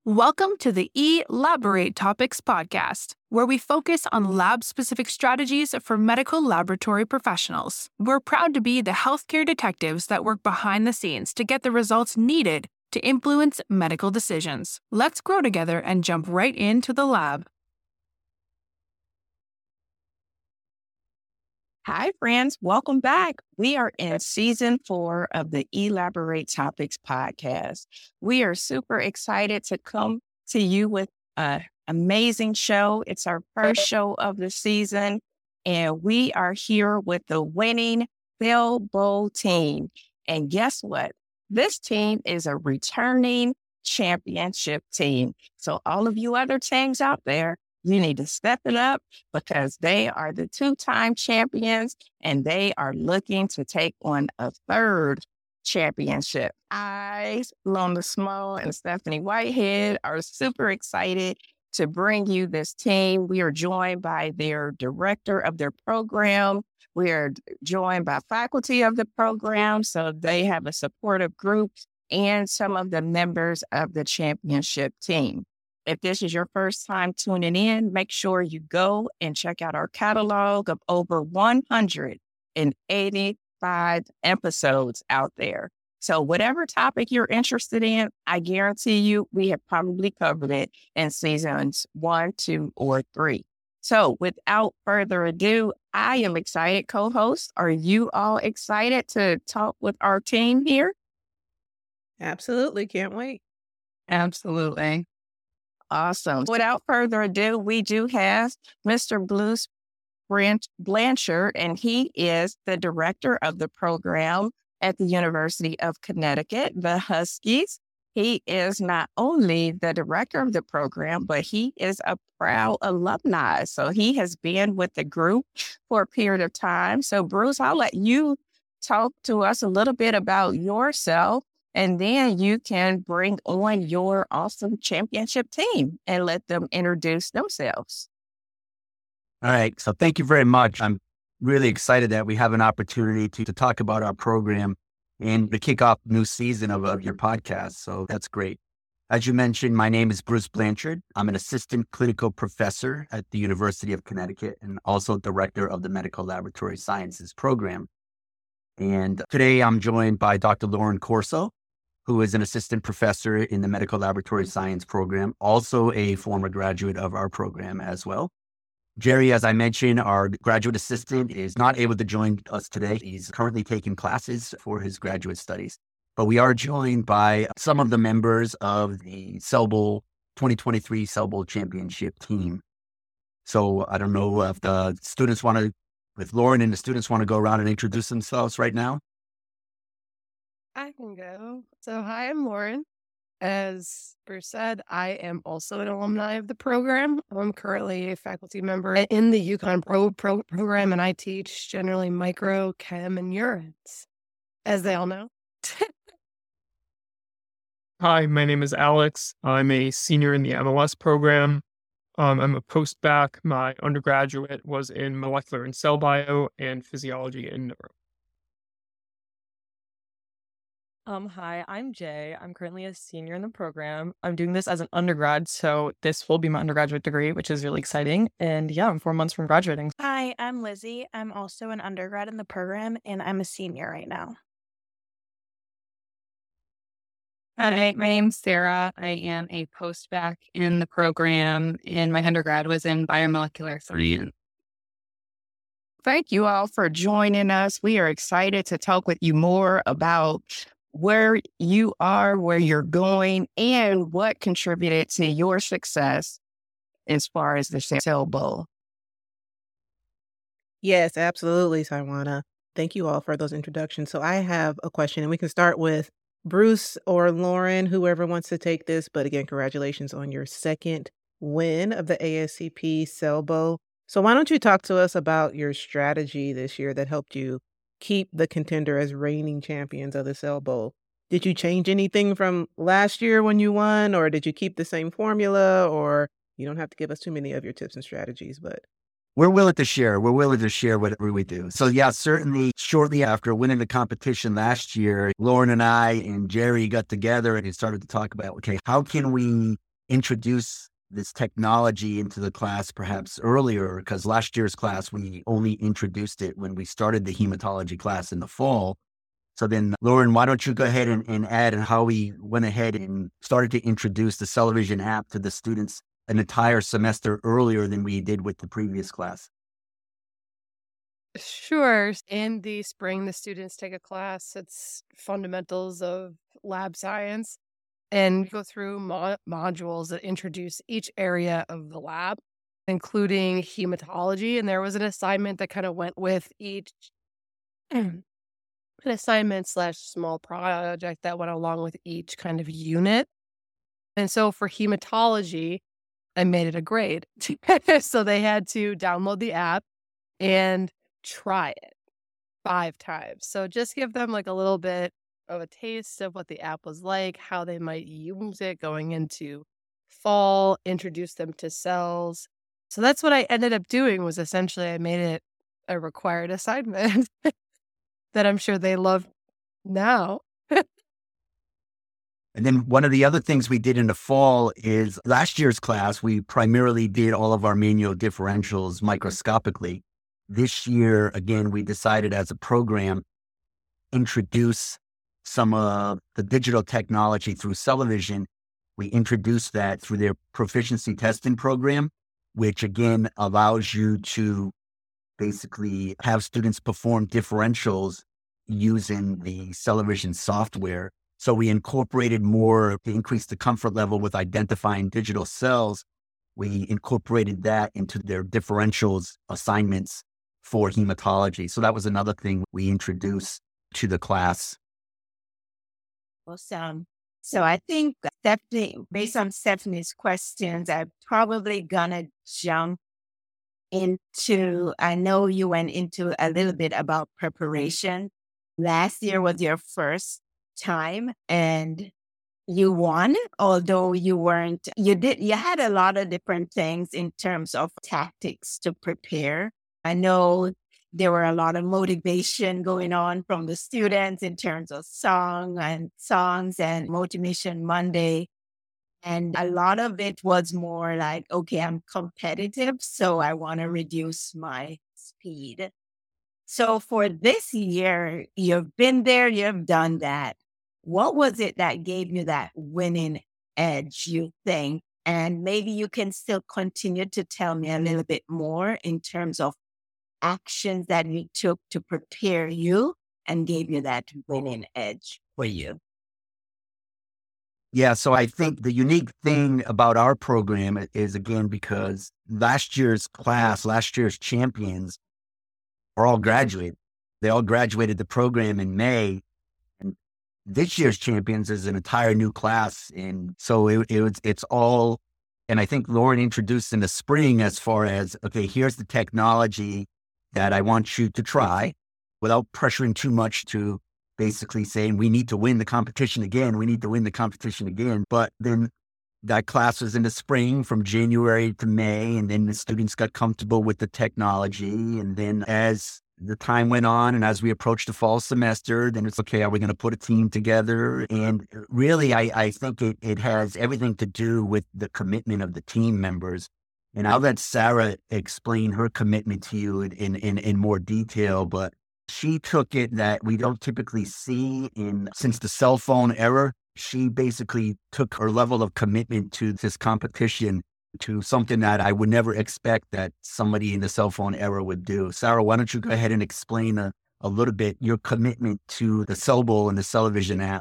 Welcome to the Elaborate Topics podcast, where we focus on lab-specific strategies for medical laboratory professionals. We're proud to be the healthcare detectives that work behind the scenes to get the results needed to influence medical decisions. Let's grow together and jump right into the lab. Hi, friends. Welcome back. We are in season 4 of the Elaborate Topics podcast. We are super excited to come to you with an amazing show. It's our first show of the season, and we are here with the winning Cell-Bowl team. And guess what? This team is a returning championship team. So all of you other teams out there, you need to step it up because they are the 2-time champions and they are looking to take on a 3rd championship. I, Lona Small and Stephanie Whitehead, are super excited to bring you this team. We are joined by their director of their program. We are joined by faculty of the program, so they have a supportive group and some of the members of the championship team. If this is your first time tuning in, make sure you go and check out our catalog of over 185 episodes out there. So whatever topic you're interested in, I guarantee you we have probably covered it in seasons 1, 2, or 3. So without further ado, I am excited, co-host. Are you all excited to talk with our team here? Absolutely. Can't wait. Absolutely. Awesome. Without further ado, we do have Mr. Bruce Blanchard, and he is the director of the program at the University of Connecticut, the Huskies. He is not only the director of the program, but he is a proud alumni. So he has been with the group for a period of time. So Bruce, I'll let you talk to us a little bit about yourself. And then you can bring on your awesome championship team and let them introduce themselves. All right. So thank you very much. I'm really excited that we have an opportunity to talk about our program and to kick off a new season of your podcast. So that's great. As you mentioned, my name is Bruce Blanchard. I'm an assistant clinical professor at the University of Connecticut and also director of the Medical Laboratory Sciences program. And today I'm joined by Dr. Lauren Corso, who is an assistant professor in the Medical Laboratory Science program, also a former graduate of our program as well. Jerry, as I mentioned, our graduate assistant, is not able to join us today. He's currently taking classes for his graduate studies. But we are joined by some of the members of the Cell-Bowl 2023 Cell-Bowl Championship team. So I don't know if the students if Lauren and the students want to go around and introduce themselves right now. I can go. So hi, I'm Lauren. As Bruce said, I am also an alumni of the program. I'm currently a faculty member in the UConn program, and I teach generally micro, chem, and urines, as they all know. Hi, my name is Alex. I'm a senior in the MLS program. I'm a postbac. My undergraduate was in molecular and cell bio and physiology and neuro. Hi, I'm Jay. I'm currently a senior in the program. I'm doing this as an undergrad, so this will be my undergraduate degree, which is really exciting. And yeah, I'm 4 months from graduating. Hi, I'm Lizzie. I'm also an undergrad in the program, and I'm a senior right now. Hi, my name's Sarah. I am a postbac in the program, and my undergrad was in biomolecular science. Thank you all for joining us. We are excited to talk with you more about where you are, where you're going, and what contributed to your success as far as the Cell-Bowl. Yes, absolutely, Taiwana. Thank you all for those introductions. So I have a question, and we can start with Bruce or Lauren, whoever wants to take this. But again, congratulations on your 2nd win of the ASCP Cell-Bowl. So why don't you talk to us about your strategy this year that helped you keep the contender as reigning champions of the Cell-Bowl? Did you change anything from last year when you won, or did you keep the same formula? Or you don't have to give us too many of your tips and strategies, but We're willing to share. We're willing to share whatever we do. So yeah, certainly shortly after winning the competition last year, Lauren and I and Jerry got together and started to talk about, okay, how can we introduce this technology into the class perhaps earlier, because last year's class, we only introduced it when we started the hematology class in the fall. So then, Lauren, why don't you go ahead and add how we went ahead and started to introduce the CellVision app to the students an entire semester earlier than we did with the previous class? Sure. In the spring, the students take a class. It's fundamentals of lab science and go through modules that introduce each area of the lab, including hematology. And there was an assignment that kind of went with each an assignment / small project that went along with each kind of unit. And so for hematology, I made it a grade. So they had to download the app and try it 5 times. So just give them like a little bit of a taste of what the app was like, how they might use it going into fall, introduce them to cells. So that's what I ended up doing, was essentially I made it a required assignment that I'm sure they love now. And then one of the other things we did in the fall is last year's class, we primarily did all of our manual differentials microscopically. This year, again, we decided as a program, introduce some of the digital technology through CellVision. We introduced that through their proficiency testing program, which again allows you to basically have students perform differentials using the CellVision software. So we incorporated more to increase the comfort level with identifying digital cells. We incorporated that into their differentials assignments for hematology. So that was another thing we introduced to the class. Awesome. So I think Stephanie, based on Stephanie's questions, I'm probably gonna jump into, I know you went into a little bit about preparation. Last year was your first time and you won, although you had a lot of different things in terms of tactics to prepare. I know there were a lot of motivation going on from the students in terms of songs and Motivation Monday. And a lot of it was more like, okay, I'm competitive, so I want to reduce my speed. So for this year, you've been there, you've done that. What was it that gave you that winning edge, you think? And maybe you can still continue to tell me a little bit more in terms of actions that you took to prepare you and gave you that winning edge for you. Yeah, so I think the unique thing about our program is, again, because last year's champions are all graduated. They all graduated the program in May. And this year's champions is an entire new class. And so it's all, and I think Lauren introduced in the spring as far as, okay, here's the technology that I want you to try without pressuring too much to basically saying we need to win the competition again. But then that class was in the spring from January to May, and then the students got comfortable with the technology. And then as the time went on and as we approached the fall semester, then it's okay, are we going to put a team together? And really, I think it has everything to do with the commitment of the team members. And I'll let Sarah explain her commitment to you in more detail, but she took it that we don't typically see since the cell phone era. She basically took her level of commitment to this competition to something that I would never expect that somebody in the cell phone era would do. Sarah, why don't you go ahead and explain a little bit your commitment to the Cell Bowl and the CellVision app?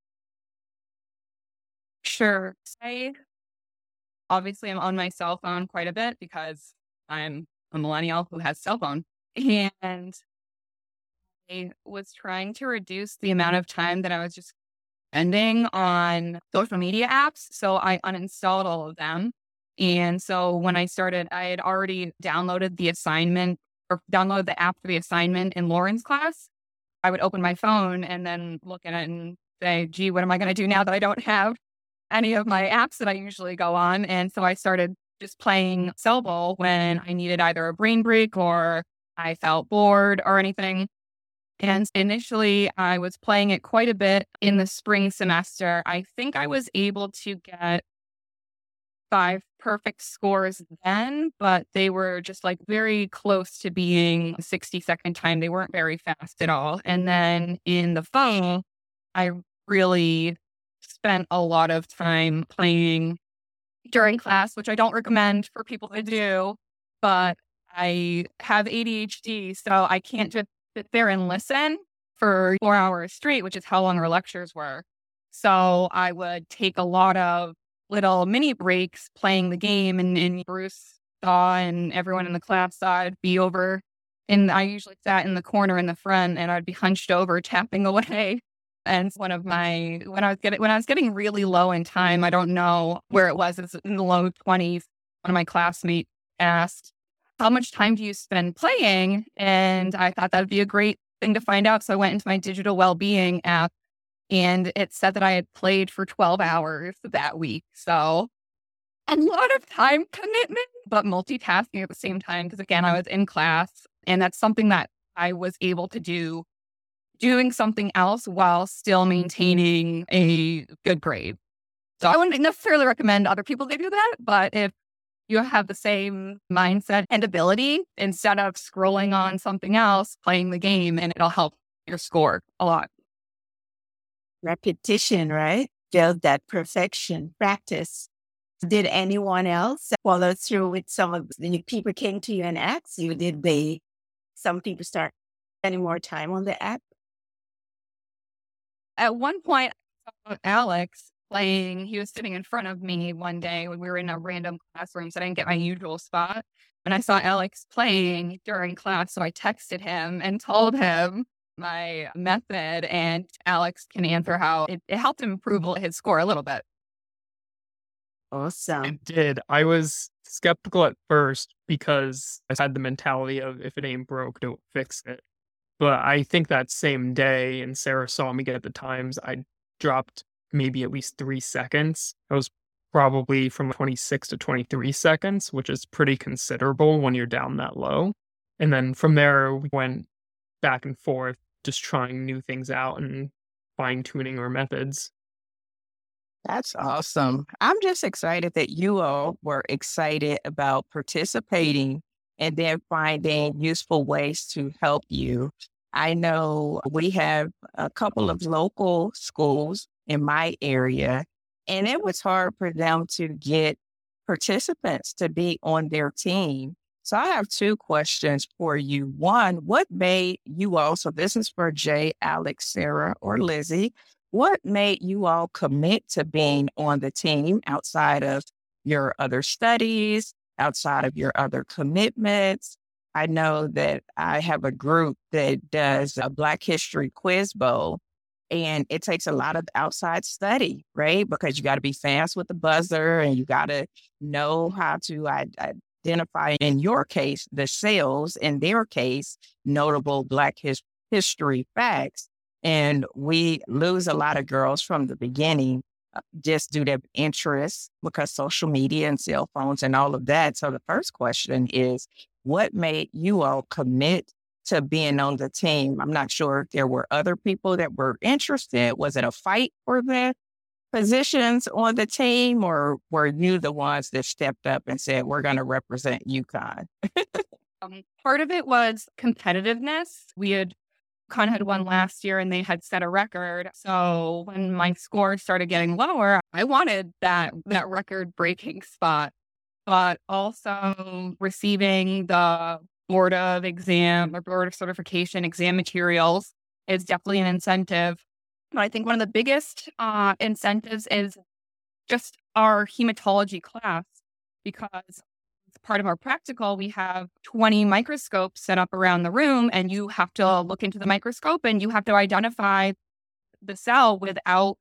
Sure. I obviously am on my cell phone quite a bit because I'm a millennial who has cell phone. And I was trying to reduce the amount of time that I was just spending on social media apps. So I uninstalled all of them. And so when I started, I had already downloaded the app for the assignment in Lauren's class. I would open my phone and then look at it and say, gee, what am I going to do now that I don't have any of my apps that I usually go on? And so I started just playing Cell Bowl when I needed either a brain break or I felt bored or anything. And initially I was playing it quite a bit in the spring semester. I think I was able to get 5 perfect scores then, but they were just like very close to being 60-second time. They weren't very fast at all. And then in the fall, I really spent a lot of time playing during class, which I don't recommend for people to do, but I have ADHD, so I can't just sit there and listen for 4 hours straight, which is how long our lectures were. So I would take a lot of little mini breaks playing the game, and Bruce saw and everyone in the class saw I'd be over, and I usually sat in the corner in the front, and I'd be hunched over tapping away. And when I was getting really low in time, I don't know where it was, it's in the low 20s. One of my classmates asked, "How much time do you spend playing?" And I thought that'd be a great thing to find out. So I went into my digital well-being app, and it said that I had played for 12 hours that week. So a lot of time commitment, but multitasking at the same time. Because again, I was in class, and that's something that I was able to do, doing something else while still maintaining a good grade. So I wouldn't necessarily recommend other people to do that, but if you have the same mindset and ability, instead of scrolling on something else, playing the game, and it'll help your score a lot. Repetition, right? Build that perfection, practice. Did anyone else follow through with some of the people came to you and asked you, some people start spending more time on the app? At one point, I saw Alex playing. He was sitting in front of me one day when we were in a random classroom, so I didn't get my usual spot. And I saw Alex playing during class, so I texted him and told him my method, and Alex can answer how it helped him improve his score a little bit. Awesome. It did. I was skeptical at first because I had the mentality of if it ain't broke, don't fix it. But I think that same day, and Sarah saw me get the times, I dropped maybe at least 3 seconds. I was probably from 26 to 23 seconds, which is pretty considerable when you're down that low. And then from there, we went back and forth, just trying new things out and fine-tuning our methods. That's awesome. I'm just excited that you all were excited about participating and then finding useful ways to help you. I know we have a couple of local schools in my area, and it was hard for them to get participants to be on their team. So I have 2 questions for you. One, what made you all, so this is for Jay, Alex, Sarah, or Lizzie, what made you all commit to being on the team outside of your other studies, outside of your other commitments? I know that I have a group that does a Black History Quiz Bowl, and it takes a lot of outside study, right? Because you got to be fast with the buzzer, and you got to know how to identify, in your case, the sales, in their case, notable Black history facts. And we lose a lot of girls from the beginning just due to interest, because social media and cell phones and all of that. So the first question is, what made you all commit to being on the team? I'm not sure if there were other people that were interested. Was it a fight for the positions on the team, or were you the ones that stepped up and said, we're going to represent UConn? Part of it was competitiveness. UConn had won last year and they had set a record. So when my score started getting lower, I wanted that record breaking spot, but also receiving the board of certification exam materials is definitely an incentive. But I think one of the biggest incentives is just our hematology class, because as part of our practical, we have 20 microscopes set up around the room, and you have to look into the microscope and you have to identify the cell without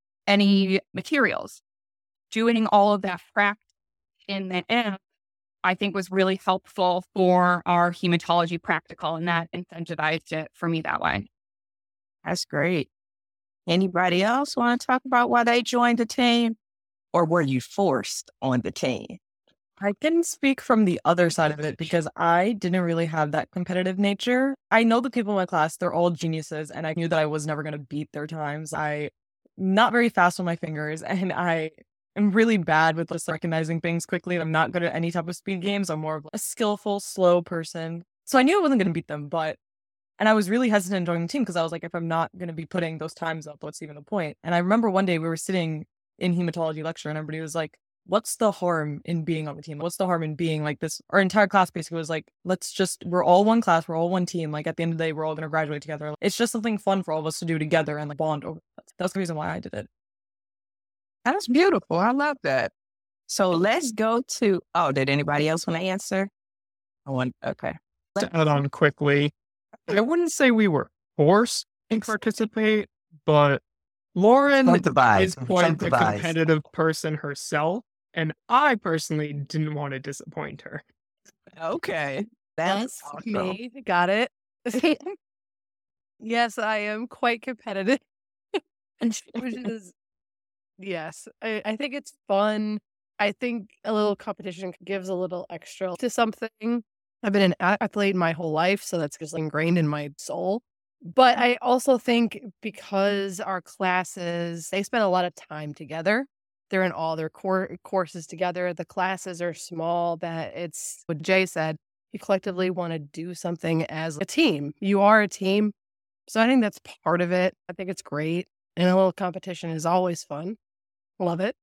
any materials. Doing all of that practice in the app, I think, was really helpful for our hematology practical, and that incentivized it for me that way. That's great. Anybody else want to talk about why they joined the team, or were you forced on the team? I can speak from the other side of it because I didn't really have that competitive nature. I know the people in my class, they're all geniuses, and I knew that I was never going to beat their times. I'm not very fast on my fingers, and I I'm really bad with just recognizing things quickly. I'm not good at any type of speed games. I'm more of a skillful, slow person. So I knew I wasn't going to beat them, and I was really hesitant joining the team because I was like, if I'm not going to be putting those times up, what's even the point? And I remember one day we were sitting in hematology lecture and everybody was like, what's the harm in being on the team? What's the harm in being like this? Our entire class basically was like, we're all one class, we're all one team. Like at the end of the day, we're all going to graduate together. It's just something fun for all of us to do together and like bond over. That's the reason why I did it. That's beautiful. I love that. So let's go to, did anybody else want to answer? Okay. To add on quickly, I wouldn't say we were forced to participate, but Lauren is quite the competitive person herself, and I personally didn't want to disappoint her. Okay. That's awesome. Me. Got it. Yes, I am quite competitive. Which is, yes, I think it's fun. I think a little competition gives a little extra to something. I've been an athlete my whole life, so that's just ingrained in my soul. But I also think because our classes, they spend a lot of time together. They're in all their courses together. The classes are small, that it's what Jay said. You collectively want to do something as a team. You are a team. So I think that's part of it. I think it's great. And a little competition is always fun. Love it.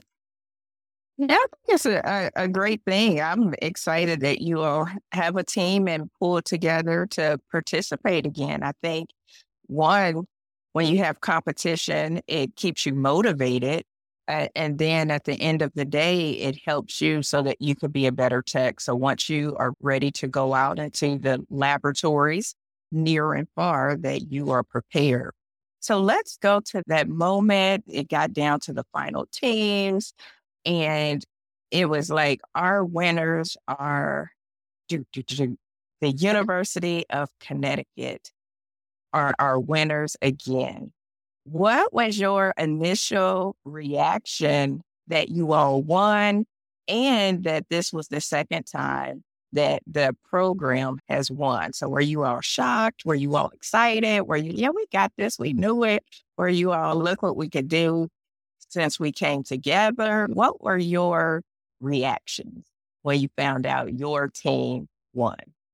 Yeah, I think it's a great thing. I'm excited that you all have a team and pull together to participate again. I think, one, when you have competition, it keeps you motivated. And then at the end of the day, it helps you so that you could be a better tech. So once you are ready to go out into the laboratories near and far, that you are prepared. So let's go to that moment. It got down to the final teams. And it was like, our winners are the University of Connecticut are our winners again. What was your initial reaction that you all won and that this was the second time that the program has won? So were you all shocked? Were you all excited? Were you, we got this, we knew it? Were you all, look what we could do since we came together? What were your reactions when you found out your team won?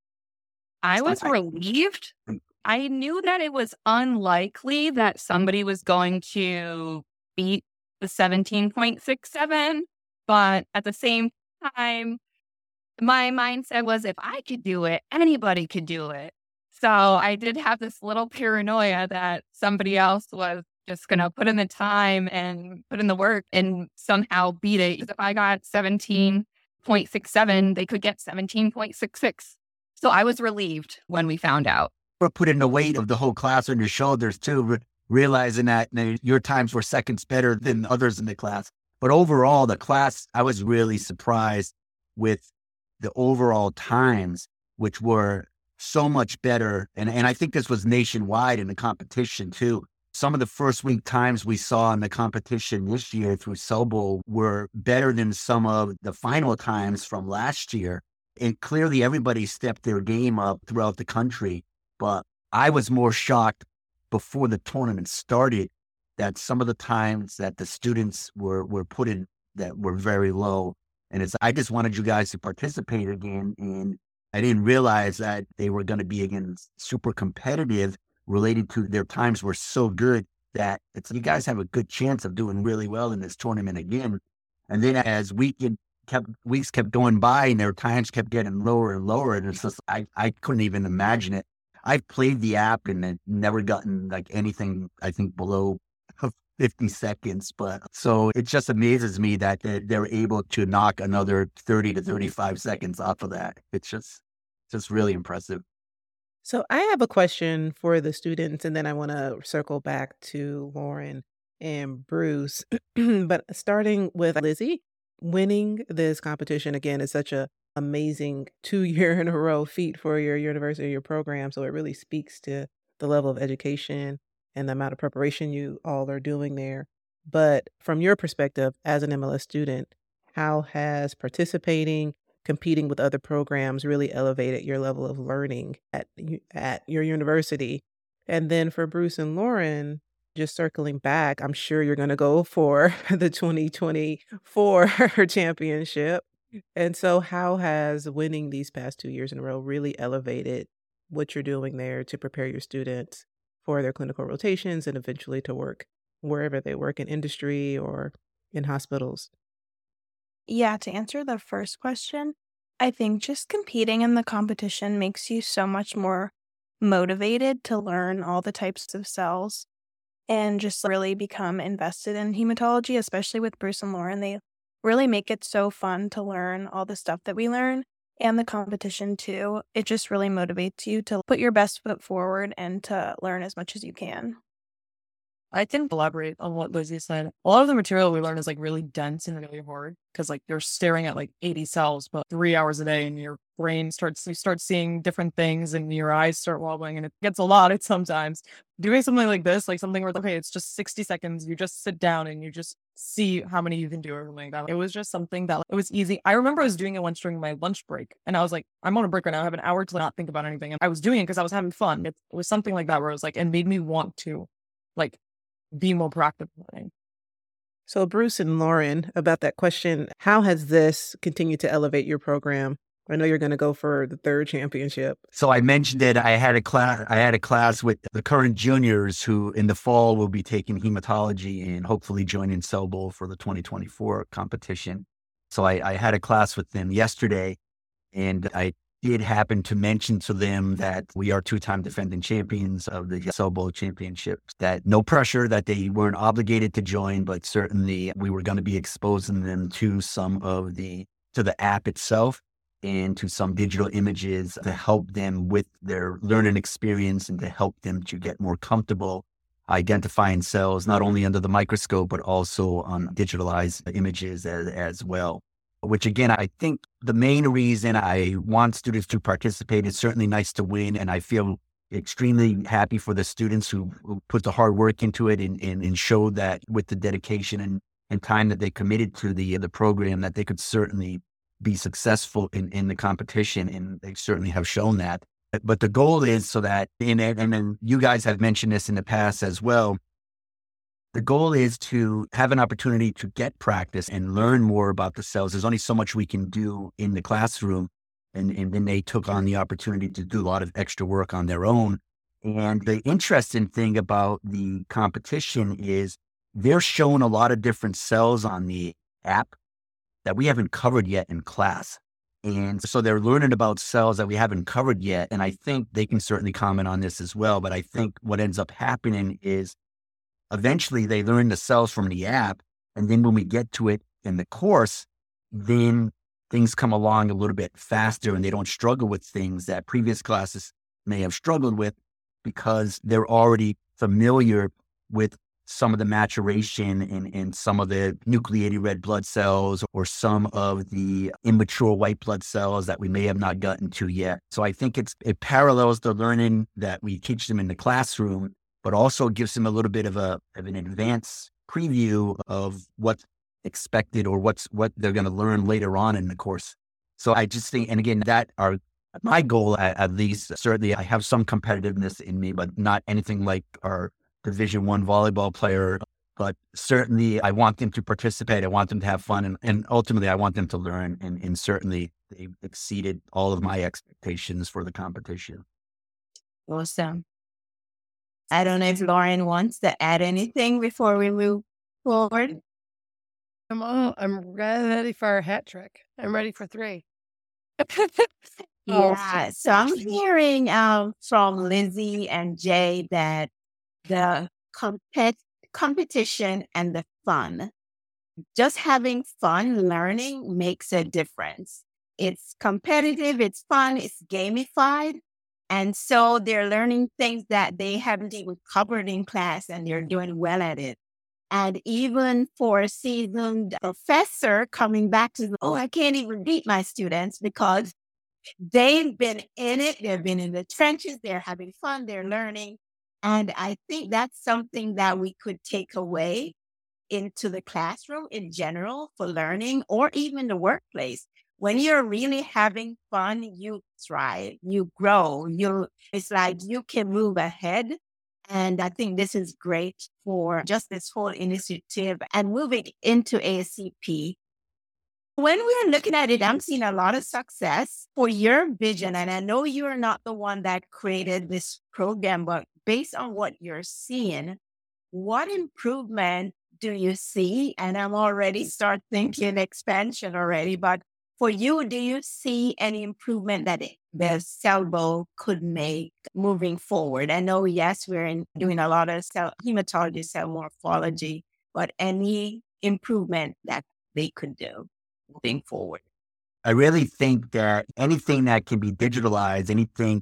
I was relieved. I knew that it was unlikely that somebody was going to beat the 17.67, but at the same time, my mindset was if I could do it, anybody could do it. So I did have this little paranoia that somebody else was just going to put in the time and put in the work and somehow beat it. If I got 17.67, they could get 17.66. So I was relieved when we found out. We're putting the weight of the whole class on your shoulders too, realizing that your times were seconds better than others in the class. But overall, the class, I was really surprised with the overall times, which were so much better. And I think this was nationwide in the competition too. Some of the first week times we saw in the competition this year through Sobel were better than some of the final times from last year. And clearly everybody stepped their game up throughout the country. But I was more shocked before the tournament started that some of the times that the students were put in that were very low. And I just wanted you guys to participate again. And I didn't realize that they were going to be again super competitive related to their times were so good that you guys have a good chance of doing really well in this tournament again. And then as weeks kept going by and their times kept getting lower and lower. And it's just, I couldn't even imagine it. I've played the app and it never gotten like anything, I think, below 50 seconds. But so it just amazes me that they're able to knock another 30 to 35 seconds off of that. It's just really impressive. So I have a question for the students, and then I want to circle back to Lauren and Bruce. But starting with Lizzie, winning this competition again is such a amazing 2-year in a row feat for your university, your program. So it really speaks to the level of education and the amount of preparation you all are doing there. But from your perspective as an MLS student, how has participating, competing with other programs really elevated your level of learning at your university? And then for Bruce and Lauren, just circling back, I'm sure you're going to go for the 2024 championship. And so, how has winning these past 2 years in a row really elevated what you're doing there to prepare your students for their clinical rotations and eventually to work wherever they work in industry or in hospitals? Yeah, to answer the first question, I think just competing in the competition makes you so much more motivated to learn all the types of cells and just really become invested in hematology, especially with Bruce and Lauren. They really make it so fun to learn all the stuff that we learn and the competition too. It just really motivates you to put your best foot forward and to learn as much as you can. I can elaborate on what Lizzie said. A lot of the material we learn is like really dense and really hard because like you're staring at like 80 cells, but 3 hours a day, and your brain you start seeing different things, and your eyes start wobbling, and it gets a lot at sometimes. Doing something like this, like something where okay, it's just 60 seconds. You just sit down and you just see how many you can do or something like that. It was just something that it was easy. I remember I was doing it once during my lunch break, and I was like, I'm on a break right now. I have an hour to not think about anything, and I was doing it because I was having fun. It was something like that where it was like, it made me want to like be more proactive learning. So, Bruce and Lauren, about that question, how has this continued to elevate your program? I know you're going to go for the third championship. So I mentioned that I had a class with the current juniors who in the fall will be taking hematology and hopefully joining Cell Bowl for the 2024 competition. So I had a class with them yesterday, and I did happen to mention to them that we are 2-time defending champions of the Cell Bowl championships, that no pressure, that they weren't obligated to join, but certainly we were going to be exposing them to to the app itself and to some digital images to help them with their learning experience and to help them to get more comfortable identifying cells, not only under the microscope, but also on digitalized images as well. Which again, I think the main reason I want students to participate is certainly nice to win. And I feel extremely happy for the students who put the hard work into it and showed that with the dedication and time that they committed to the program, that they could certainly be successful in the competition. And they certainly have shown that. But the goal is so that, and then you guys have mentioned this in the past as well, the goal is to have an opportunity to get practice and learn more about the cells. There's only so much we can do in the classroom. And then they took on the opportunity to do a lot of extra work on their own. And the interesting thing about the competition is they're showing a lot of different cells on the app that we haven't covered yet in class. And so they're learning about cells that we haven't covered yet. And I think they can certainly comment on this as well. But I think what ends up happening is eventually they learn the cells from the app. And then when we get to it in the course, then things come along a little bit faster and they don't struggle with things that previous classes may have struggled with because they're already familiar with some of the maturation in some of the nucleated red blood cells or some of the immature white blood cells that we may have not gotten to yet. So I think it parallels the learning that we teach them in the classroom, but also gives them a little bit of an advanced preview of what's expected or what they're going to learn later on in the course. So I just think, and again, my goal at least, certainly I have some competitiveness in me, but not anything like our Division I volleyball player, but certainly I want them to participate. I want them to have fun. And ultimately I want them to learn. And certainly they exceeded all of my expectations for the competition. Awesome. I don't know if Lauren wants to add anything before we move forward. I'm ready for a hat trick. I'm ready for 3. Yeah. So I'm hearing from Lizzie and Jay that the competition and the fun, just having fun learning makes a difference. It's competitive, it's fun, it's gamified. And so they're learning things that they haven't even covered in class and they're doing well at it. And even for a seasoned professor coming back to, I can't even beat my students because they've been in it. They've been in the trenches. They're having fun. They're learning. And I think that's something that we could take away into the classroom in general for learning or even the workplace. When you're really having fun, you thrive, you grow, it's like you can move ahead And I think this is great for just this whole initiative and moving into ASCP. When we're looking at it, I'm seeing a lot of success for your vision. And I know you're not the one that created this program, but based on what you're seeing, what improvement do you see? And I'm already start thinking expansion already, but for you, do you see any improvement that the SELBO could make moving forward? I know, yes, doing a lot of hematology, cell morphology, but any improvement that they could do moving forward? I really think that anything that can be digitalized, anything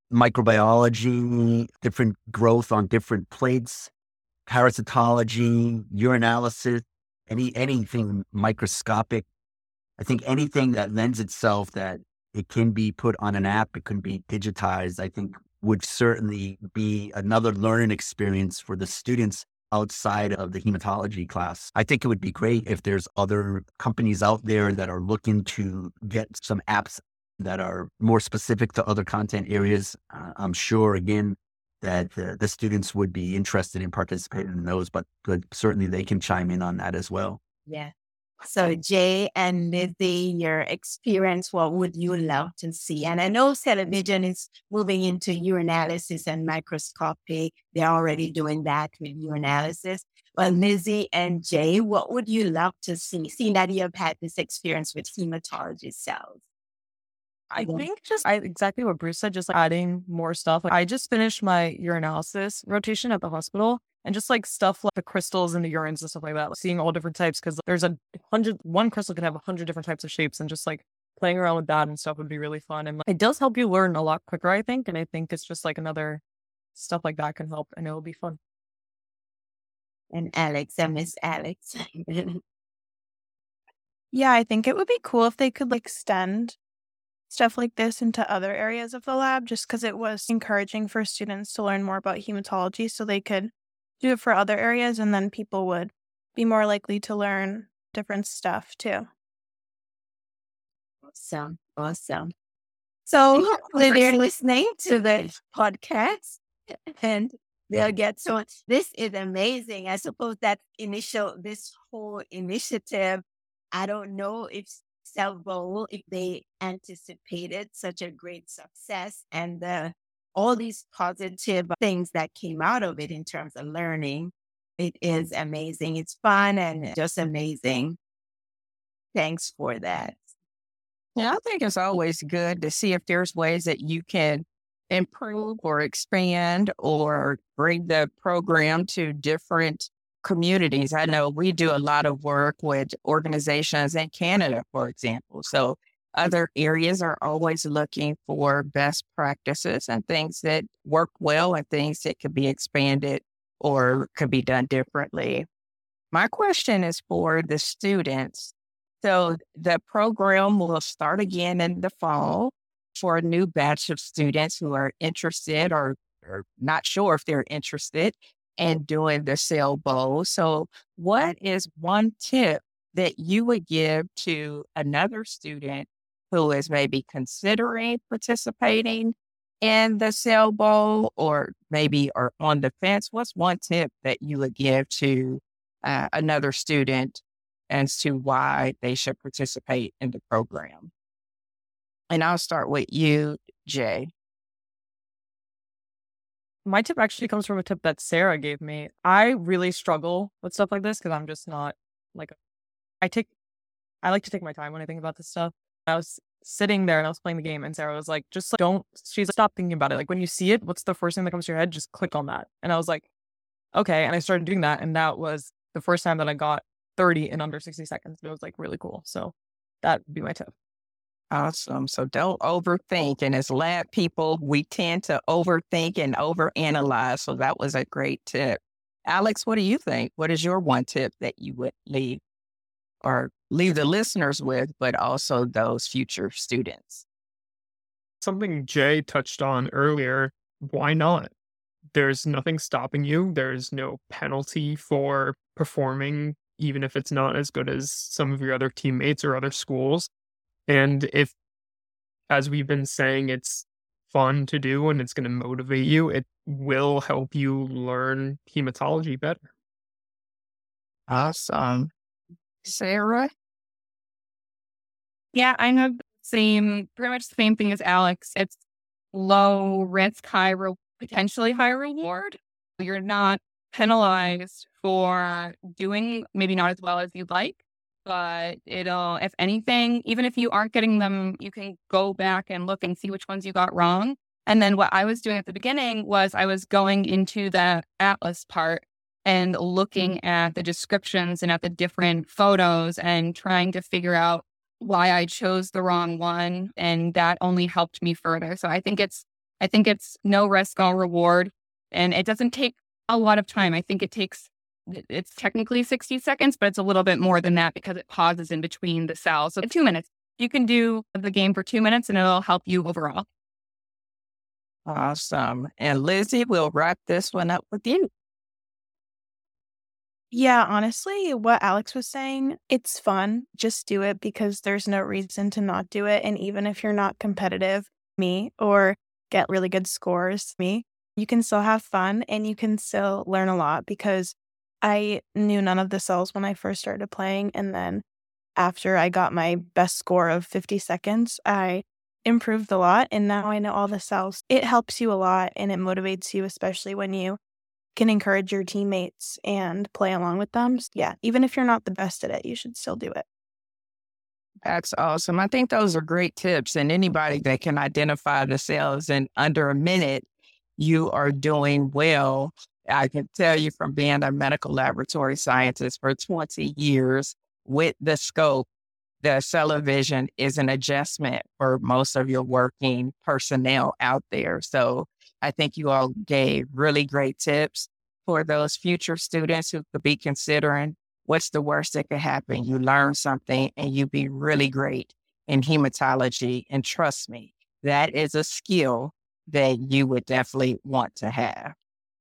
microbiology, different growth on different plates, parasitology, urinalysis, anything microscopic, I think anything that lends itself that it can be put on an app, it can be digitized, I think would certainly be another learning experience for the students outside of the hematology class. I think it would be great if there's other companies out there that are looking to get some apps that are more specific to other content areas. I'm sure, again, that the students would be interested in participating in those, but certainly they can chime in on that as well. Yeah. So Jay and Lizzie, your experience, what would you love to see? And I know television is moving into urinalysis and microscopy. They're already doing that with urinalysis. But Lizzie and Jay, what would you love to see, seeing that you have had this experience with hematology cells? I think exactly what Bruce said, just like adding more stuff. Like, I just finished my urinalysis rotation at the hospital, and just like stuff like the crystals in the urines and stuff like that, like seeing all different types, because there's one crystal can have 100 different types of shapes, and just like playing around with that and stuff would be really fun. And like, it does help you learn a lot quicker, I think. And I think it's just like another stuff like that can help, and it will be fun. And Alex, I miss Alex. Yeah, I think it would be cool if they could like extend stuff like this into other areas of the lab, just because it was encouraging for students to learn more about hematology, so they could do it for other areas, and then people would be more likely to learn different stuff too. Awesome. So hopefully they're listening to the podcast and they'll get so this is amazing. I suppose that this whole initiative, I don't know if SELBO, if they anticipated such a great success and all these positive things that came out of it in terms of learning. It is amazing. It's fun and just amazing. Thanks for that. Yeah, I think it's always good to see if there's ways that you can improve or expand or bring the program to different communities. I know we do a lot of work with organizations in Canada, for example. So other areas are always looking for best practices and things that work well and things that could be expanded or could be done differently. My question is for the students. So the program will start again in the fall for a new batch of students who are interested or not sure if they're interested in doing the SELBO. So what is one tip that you would give to another student who is maybe considering participating in the SELBO or maybe are on the fence? What's one tip that you would give to another student as to why they should participate in the program? And I'll start with you, Jay. My tip actually comes from a tip that Sarah gave me. I really struggle with stuff like this because I'm just not like, I like to take my time when I think about this stuff. I was sitting there and I was playing the game and Sarah was like, just like, she's like, stop thinking about it. Like when you see it, what's the first thing that comes to your head? Just click on that. And I was like, okay. And I started doing that. And that was the first time that I got 30 in under 60 seconds. It was like really cool. So that would be my tip. Awesome. So don't overthink. And as lab people, we tend to overthink and overanalyze. So that was a great tip. Alex, what do you think? What is your one tip that you would leave the listeners with, but also those future students? Something Jay touched on earlier. Why not? There's nothing stopping you. There's no penalty for performing, even if it's not as good as some of your other teammates or other schools. And if, as we've been saying, it's fun to do and it's going to motivate you, it will help you learn hematology better. Awesome. Sarah? Yeah, I know pretty much the same thing as Alex. It's low risk, potentially high reward. You're not penalized for doing maybe not as well as you'd like, but it'll, if anything, even if you aren't getting them, you can go back and look and see which ones you got wrong. And then what I was doing at the beginning was I was going into the atlas part and looking at the descriptions and at the different photos and trying to figure out why I chose the wrong one. And that only helped me further. So I think it's no risk, no reward. And it doesn't take a lot of time. I think it's technically 60 seconds, but it's a little bit more than that because it pauses in between the cells. So 2 minutes, you can do the game for 2 minutes and it'll help you overall. Awesome. And Lizzie, we'll wrap this one up with you. Yeah, honestly, what Alex was saying, it's fun. Just do it because there's no reason to not do it. And even if you're not competitive, or get really good scores, you can still have fun and you can still learn a lot because I knew none of the cells when I first started playing. And then after I got my best score of 50 seconds, I improved a lot. And now I know all the cells. It helps you a lot and it motivates you, especially when you can encourage your teammates and play along with them. So yeah, even if you're not the best at it, you should still do it. That's awesome. I think those are great tips. And anybody that can identify the cells in under a minute, you are doing well. I can tell you from being a medical laboratory scientist for 20 years with the scope, the CellaVision is an adjustment for most of your working personnel out there. So I think you all gave really great tips for those future students who could be considering what's the worst that could happen. You learn something and you be really great in hematology. And trust me, that is a skill that you would definitely want to have.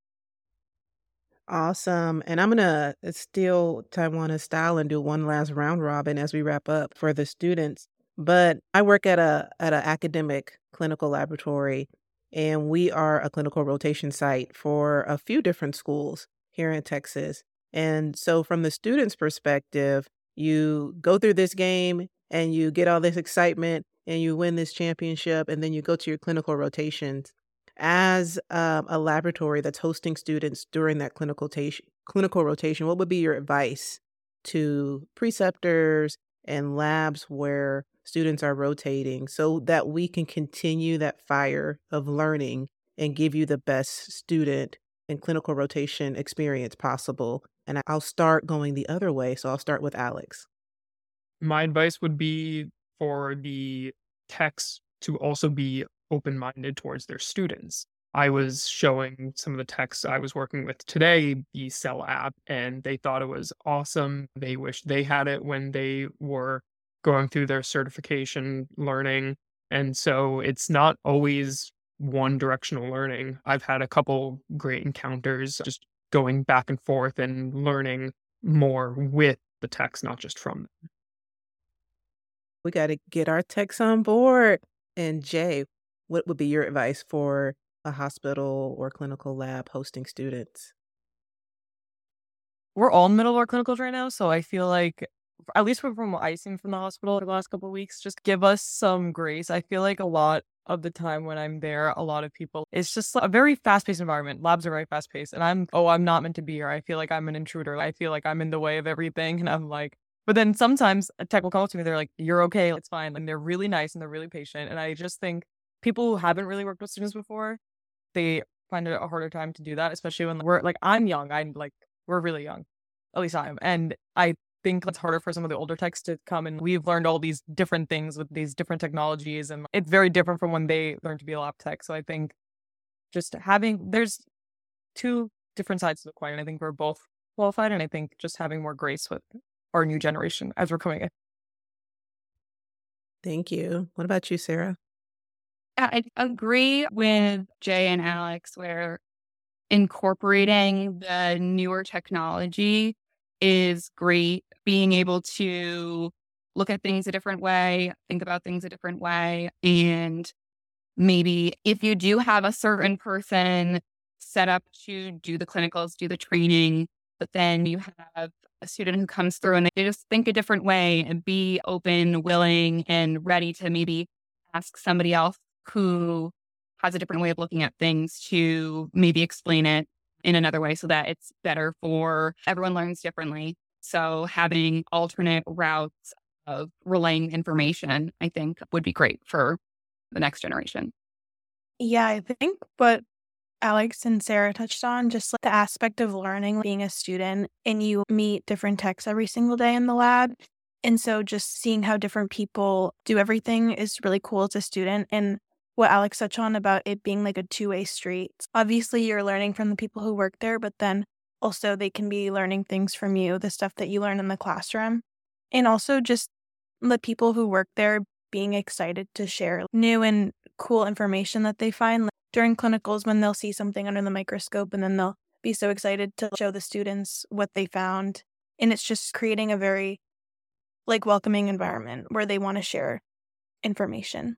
Awesome. And I'm going to steal Taiwana style and do one last round robin as we wrap up for the students. But I work at an academic clinical laboratory, and we are a clinical rotation site for a few different schools here in Texas. And so from the students' perspective, you go through this game and you get all this excitement and you win this championship, and then you go to your clinical rotations. As a laboratory that's hosting students during that clinical rotation, what would be your advice to preceptors and labs where students are rotating so that we can continue that fire of learning and give you the best student and clinical rotation experience possible? And I'll start going the other way. So I'll start with Alex. My advice would be for the techs to also be open-minded towards their students. I was showing some of the techs I was working with today the Cell app, and they thought it was awesome. They wished they had it when they were going through their certification learning. And so it's not always one directional learning. I've had a couple great encounters just going back and forth and learning more with the techs, not just from them. We got to get our techs on board. And Jay, what would be your advice for a hospital or clinical lab hosting students? We're all in the middle of our clinicals right now, so I feel like, at least from what I've seen from the hospital the last couple of weeks, just give us some grace. I feel like a lot of the time when I'm there, a lot of people, it's just a very fast-paced environment. Labs are very fast-paced, and I'm not meant to be here. I feel like I'm an intruder. I feel like I'm in the way of everything, and I'm like, but then sometimes a tech will come up to me, they're like, you're okay, it's fine. And they're really nice and they're really patient. And I just think people who haven't really worked with students before, they find it a harder time to do that, especially when I'm young. We're really young. At least I am. And I think it's harder for some of the older techs to come, and we've learned all these different things with these different technologies, and it's very different from when they learned to be a lab tech. So I think just there's two different sides to the coin. I think we're both qualified, and I think just having more grace with our new generation as we're coming in. Thank you. What about you, Sarah? I agree with Jay and Alex where incorporating the newer technology is great. Being able to look at things a different way, think about things a different way, and maybe if you do have a certain person set up to do the clinicals, do the training, but then you have a student who comes through and they just think a different way and be open, willing, and ready to maybe ask somebody else who has a different way of looking at things to maybe explain it in another way so that it's better for everyone learns differently. So having alternate routes of relaying information, I think would be great for the next generation. Yeah, I think what Alex and Sarah touched on, just like the aspect of learning, being a student, and you meet different techs every single day in the lab. And so just seeing how different people do everything is really cool as a student. And what Alex touched on about it being like a two-way street. Obviously, you're learning from the people who work there, but then also they can be learning things from you, the stuff that you learn in the classroom. And also just the people who work there being excited to share new and cool information that they find during clinicals when they'll see something under the microscope and then they'll be so excited to show the students what they found. And it's just creating a very welcoming environment where they want to share information.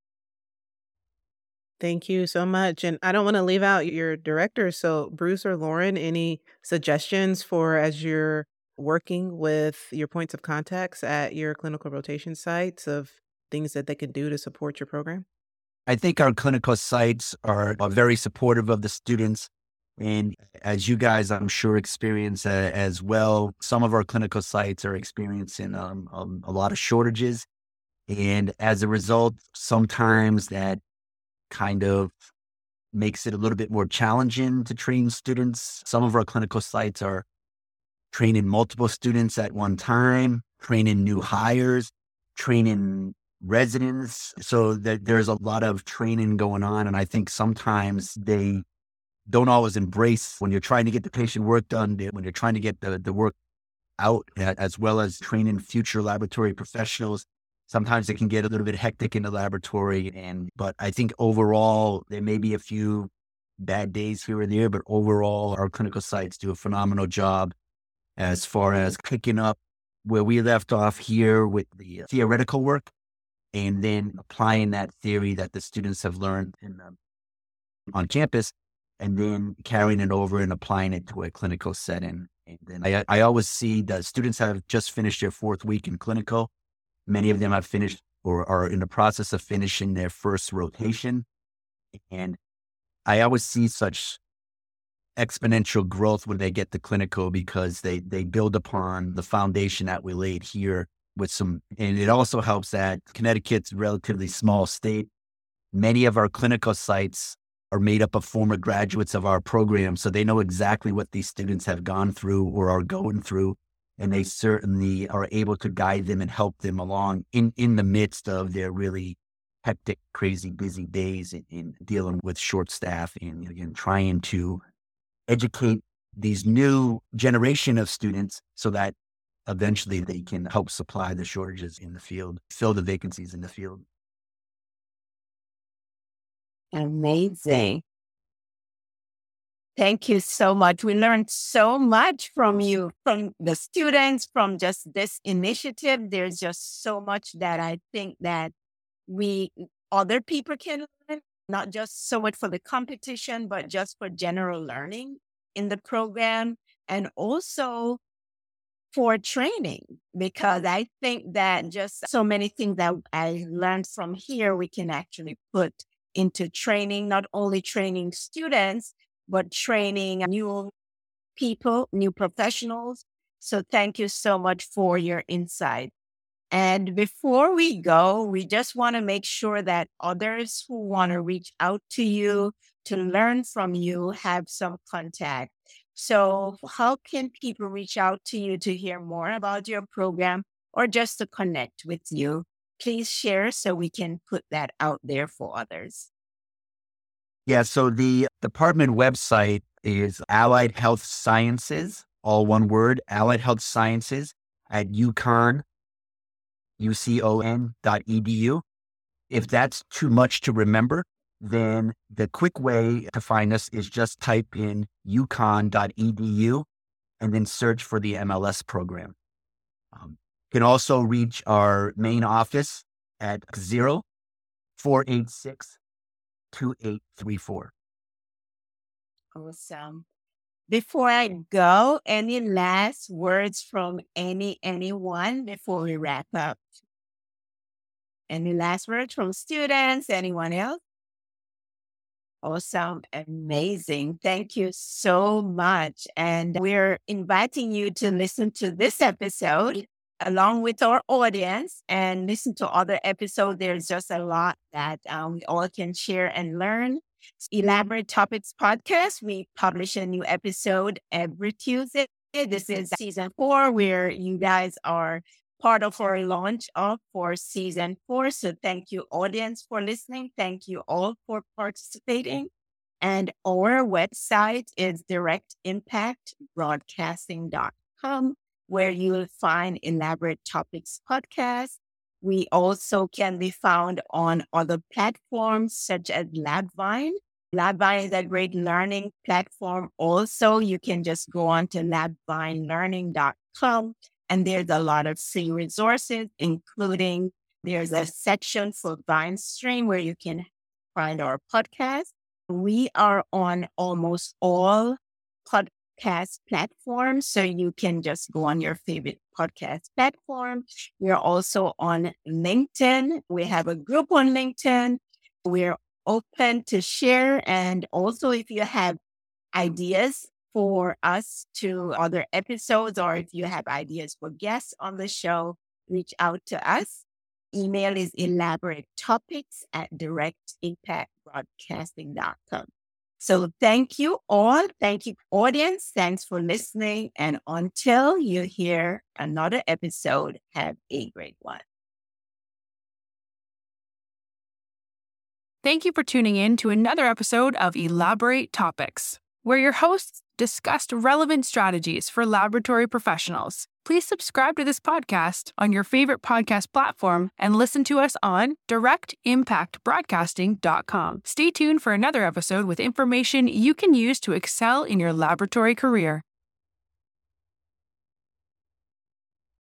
Thank you so much. And I don't want to leave out your director. So Bruce or Lauren, any suggestions for as you're working with your points of contacts at your clinical rotation sites of things that they can do to support your program? I think our clinical sites are very supportive of the students. And as you guys, I'm sure, experience as well, some of our clinical sites are experiencing a lot of shortages. And as a result, sometimes that kind of makes it a little bit more challenging to train students. Some of our clinical sites are training multiple students at one time, training new hires, training residents. So there's a lot of training going on. And I think sometimes they don't always embrace when you're trying to get the patient work done, when you're trying to get the work out, as well as training future laboratory professionals. Sometimes it can get a little bit hectic in the laboratory. But I think overall, there may be a few bad days here or there, but overall, our clinical sites do a phenomenal job as far as picking up where we left off here with the theoretical work and then applying that theory that the students have learned on campus and then carrying it over and applying it to a clinical setting. And then I always see that students have just finished their 4th week in clinical. Many of them have finished or are in the process of finishing their first rotation. And I always see such exponential growth when they get to clinical because they build upon the foundation that we laid here with and it also helps that Connecticut's a relatively small state. Many of our clinical sites are made up of former graduates of our program, so they know exactly what these students have gone through or are going through. And they certainly are able to guide them and help them along in the midst of their really hectic, crazy, busy days in dealing with short staff and again, trying to educate these new generation of students so that eventually they can help supply the shortages in the field, fill the vacancies in the field. Amazing. Thank you so much. We learned so much from you, from the students, from just this initiative. There's just so much that I think that other people can learn, not just so much for the competition, but just for general learning in the program and also for training, because I think that just so many things that I learned from here, we can actually put into training, not only training students, but training new people, new professionals. So thank you so much for your insight. And before we go, we just want to make sure that others who want to reach out to you to learn from you have some contact. So how can people reach out to you to hear more about your program or just to connect with you? Please share so we can put that out there for others. Yeah, so the department website is Allied Health Sciences, all one word, Allied Health Sciences at UConn.edu. If that's too much to remember, then the quick way to find us is just type in UConn.edu and then search for the MLS program. You can also reach our main office at 486 2834. Awesome. Before I go, any last words from anyone before we wrap up? Any last words from students? Anyone else? Awesome. Amazing. Thank you so much. And we're inviting you to listen to this episode along with our audience and listen to other episodes. There's just a lot that we all can share and learn. Elaborate Topics Podcast. We publish a new episode every Tuesday. This is season 4, where you guys are part of our launch for season 4. So thank you, audience, for listening. Thank you all for participating. And our website is directimpactbroadcasting.com, where you will find Elaborate Topics Podcast. We also can be found on other platforms such as LabVine. LabVine is a great learning platform. Also, you can just go on to labvinelearning.com, and there's a lot of free resources, including there's a section for VineStream where you can find our podcast. We are on almost all podcast platforms, so you can just go on your favorite podcast platform. We are also on LinkedIn. We have a group on LinkedIn. We're open to share. And also, if you have ideas for us to other episodes, or if you have ideas for guests on the show, reach out to us. Email is elaboratetopics@directimpactbroadcasting.com. So thank you all. Thank you, audience. Thanks for listening. And until you hear another episode, have a great one. Thank you for tuning in to another episode of Elaborate Topics, where your hosts discussed relevant strategies for laboratory professionals. Please subscribe to this podcast on your favorite podcast platform and listen to us on directimpactbroadcasting.com. Stay tuned for another episode with information you can use to excel in your laboratory career.